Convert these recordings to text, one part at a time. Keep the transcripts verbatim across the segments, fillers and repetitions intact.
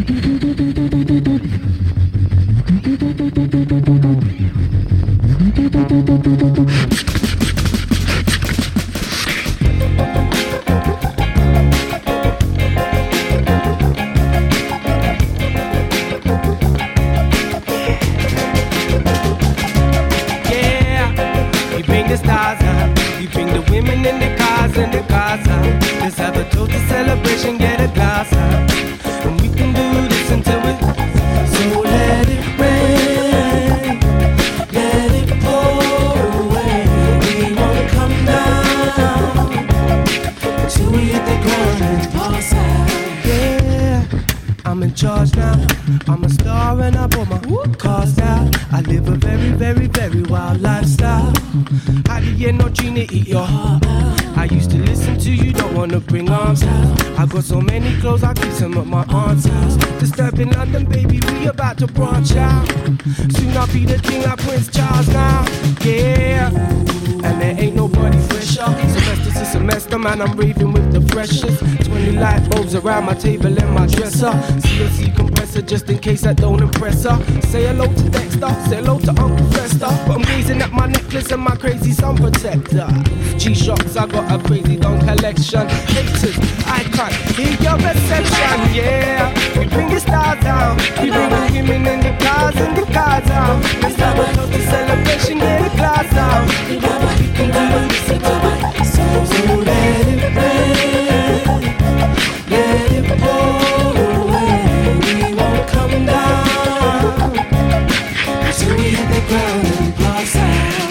Got so many clothes, I keep some at my aunt's house. Disturbing London, baby, we about to branch out. Soon I'll be the king like Prince Charles now. Yeah, and there ain't nobody fresher. Semester to semester, man, I'm raving with the freshest. Twenty light bulbs around my table and my dresser. C N C compressor just in case I don't impress her. Say hello to Dexter, say hello to Uncle Fester. But I'm gazing at my necklace and my crazy sun protector. G-Shocks, I got a crazy don collection. Haters, I can't hear your reception, yeah. We bring the stars down, we bring the women in the cars and the cars out. Let's have a toast to celebration, get a glass out. We can do it, listen to my soul. So let it rain, let it pour away. We won't come down till we hit the ground and pass out.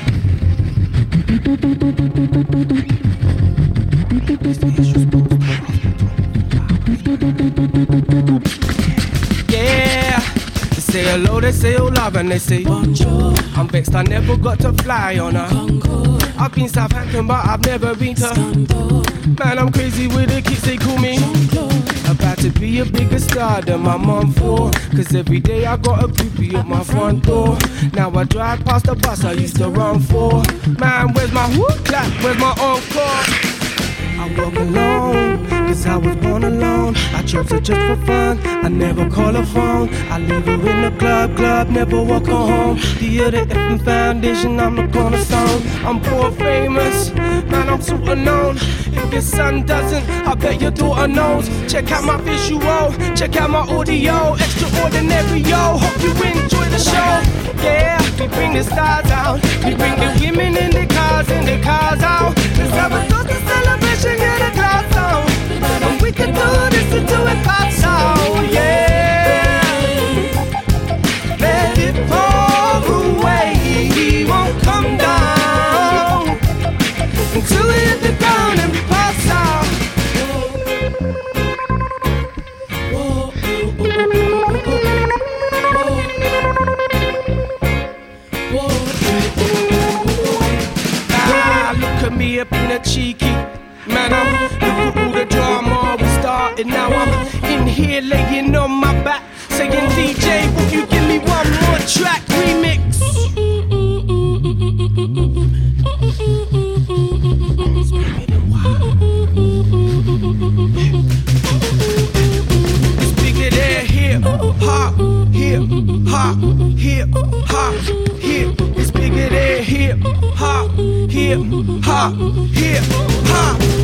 Yeah, they say hello, they say hola, and they say bonjour. I'm vexed I never got to fly on a Concorde. I've been Southampton, but I've never been to Scunthorpe. Man, I'm crazy with the kids, they call me about to be a bigger star than my mom for. Cause every day I got a groupie at my front door. Now I drive past the bus I used to run for. Man, where's my whoop clap, where's my encore? I walk alone, cause I was born alone. I chose her just for fun, I never call her phone. I leave her in the club, club, never walk her home. The other F M Foundation, I'm the cornerstone. I'm poor famous, man, I'm super known. If your son doesn't, I bet your daughter knows. Check out my visual, check out my audio. Extraordinary, yo, hope you enjoy the show. Yeah, we bring the stars out, we bring the women in the cars and the cars out. Let's have a toast to celebration, get a glass on. And we can do this until it pops out, yeah. Let it pour away, we won't come down until we hit the ground and pass out. Whoa, whoa, whoa, whoa, whoa. Ah, look at me up in a cheeky. Man, I'm look at all the drama we started. Now I'm in here laying on my back, saying D J, will you give me one more track remix? It's bigger than hip hop, hip hop, hip hop, hip. It's bigger than hip hop, hip hop, hip hop.